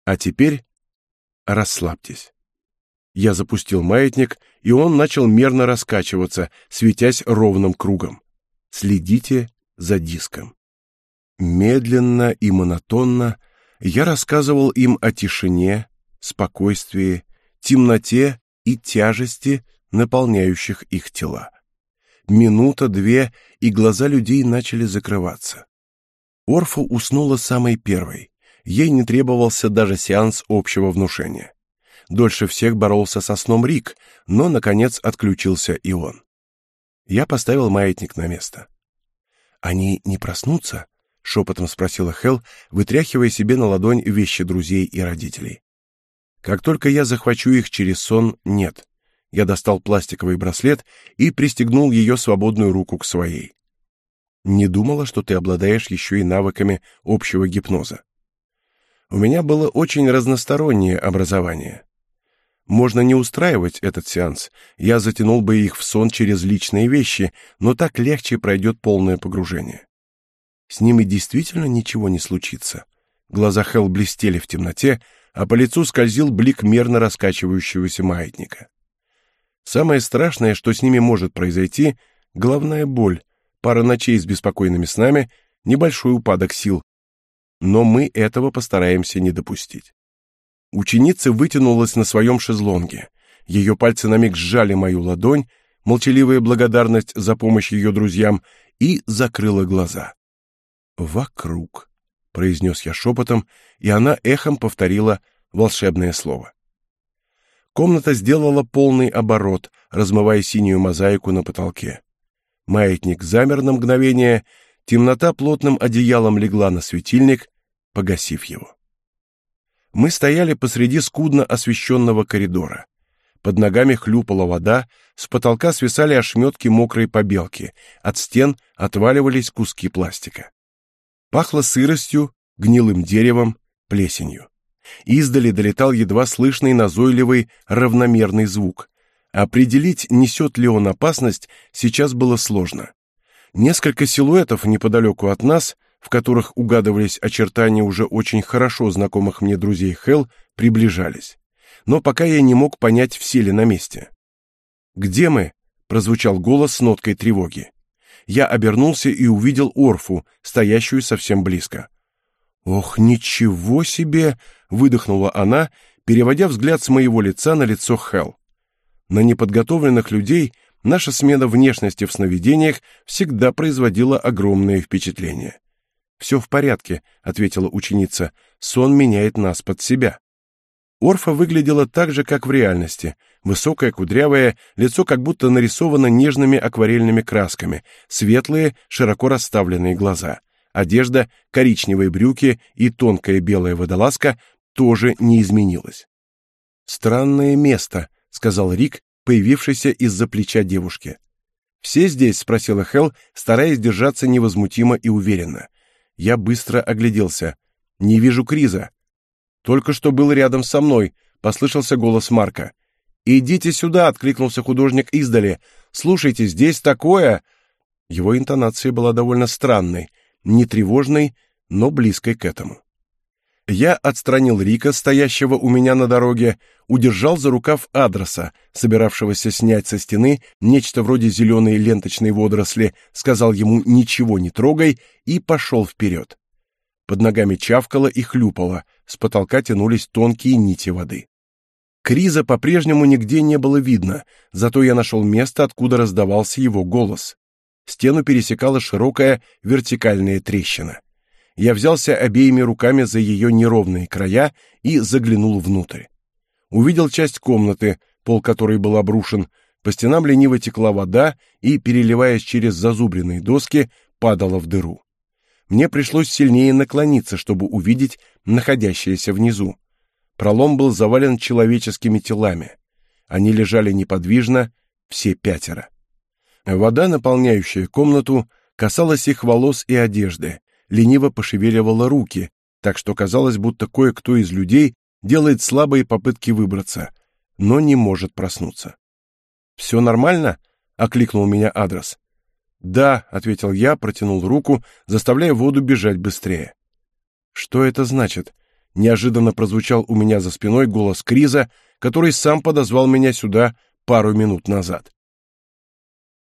А теперь расслабьтесь. Я запустил маятник, и он начал мерно раскачиваться, светясь ровным кругом. Следите за диском. Медленно и монотонно я рассказывал им о тишине, спокойствии, темноте и тяжести, наполняющих их тела. Минута, две, и глаза людей начали закрываться. Орфа уснула самой первой. Ей не требовался даже сеанс общего внушения. Дольше всех боролся со сном Рик, но, наконец, отключился и он. Я поставил маятник на место. «Они не проснутся?» — шепотом спросила Хелл, вытряхивая себе на ладонь вещи друзей и родителей. «Как только я захвачу их через сон, нет». Я достал пластиковый браслет и пристегнул ее свободную руку к своей. «Не думала, что ты обладаешь еще и навыками общего гипноза». У меня было очень разностороннее образование. Можно не устраивать этот сеанс, я затянул бы их в сон через личные вещи, но так легче пройдет полное погружение. С ними действительно ничего не случится. Глаза Хелл блестели в темноте, а по лицу скользил блик мерно раскачивающегося маятника. Самое страшное, что с ними может произойти, головная боль, пара ночей с беспокойными снами, небольшой упадок сил. Но мы этого постараемся не допустить. Ученица вытянулась на своем шезлонге. Ее пальцы на миг сжали мою ладонь, молчаливая благодарность за помощь ее друзьям, и закрыла глаза. «Вокруг», — произнес я шепотом, и она эхом повторила волшебное слово. Комната сделала полный оборот, размывая синюю мозаику на потолке. Маятник замер на мгновение, темнота плотным одеялом легла на светильник, погасив его. Мы стояли посреди скудно освещенного коридора. Под ногами хлюпала вода, с потолка свисали ошметки мокрой побелки, от стен отваливались куски пластика. Пахло сыростью, гнилым деревом, плесенью. Издали долетал едва слышный назойливый равномерный звук. Определить, несет ли он опасность, сейчас было сложно. Несколько силуэтов неподалеку от нас, в которых угадывались очертания уже очень хорошо знакомых мне друзей Хелл, приближались. Но пока я не мог понять, все ли на месте. «Где мы?» — прозвучал голос с ноткой тревоги. Я обернулся и увидел Орфу, стоящую совсем близко. «Ох, ничего себе!» — выдохнула она, переводя взгляд с моего лица на лицо Хелл. На неподготовленных людей наша смена внешности в сновидениях всегда производила огромное впечатление. «Все в порядке», — ответила ученица, — «сон меняет нас под себя». Орфа выглядела так же, как в реальности. Высокое, кудрявое, лицо как будто нарисовано нежными акварельными красками, светлые, широко расставленные глаза. Одежда, коричневые брюки и тонкая белая водолазка тоже не изменилась. «Странное место», — сказал Рик, появившийся из-за плеча девушки. «Все здесь?» — спросила Хелл, стараясь держаться невозмутимо и уверенно. Я быстро огляделся. «Не вижу Криза». «Только что был рядом со мной», — послышался голос Марка. «Идите сюда», — откликнулся художник издали. «Слушайте, здесь такое...» Его интонация была довольно странной, не тревожной, но близкой к этому. Я отстранил Рика, стоящего у меня на дороге, удержал за рукав Адроса, собиравшегося снять со стены нечто вроде зеленой ленточной водоросли, сказал ему «ничего не трогай» и пошел вперед. Под ногами чавкало и хлюпало, с потолка тянулись тонкие нити воды. Криза по-прежнему нигде не было видно, зато я нашел место, откуда раздавался его голос. Стену пересекала широкая вертикальная трещина. Я взялся обеими руками за ее неровные края и заглянул внутрь. Увидел часть комнаты, пол которой был обрушен, по стенам лениво текла вода и, переливаясь через зазубренные доски, падала в дыру. Мне пришлось сильнее наклониться, чтобы увидеть находящееся внизу. Пролом был завален человеческими телами. Они лежали неподвижно, все пятеро. Вода, наполняющая комнату, касалась их волос и одежды, лениво пошевеливала руки, так что казалось, будто кое-кто из людей делает слабые попытки выбраться, но не может проснуться. «Все нормально?» — окликнул меня Адрос. «Да», — ответил я, протянул руку, заставляя воду бежать быстрее. «Что это значит?» — Неожиданно прозвучал у меня за спиной голос Криза, который сам подозвал меня сюда пару минут назад.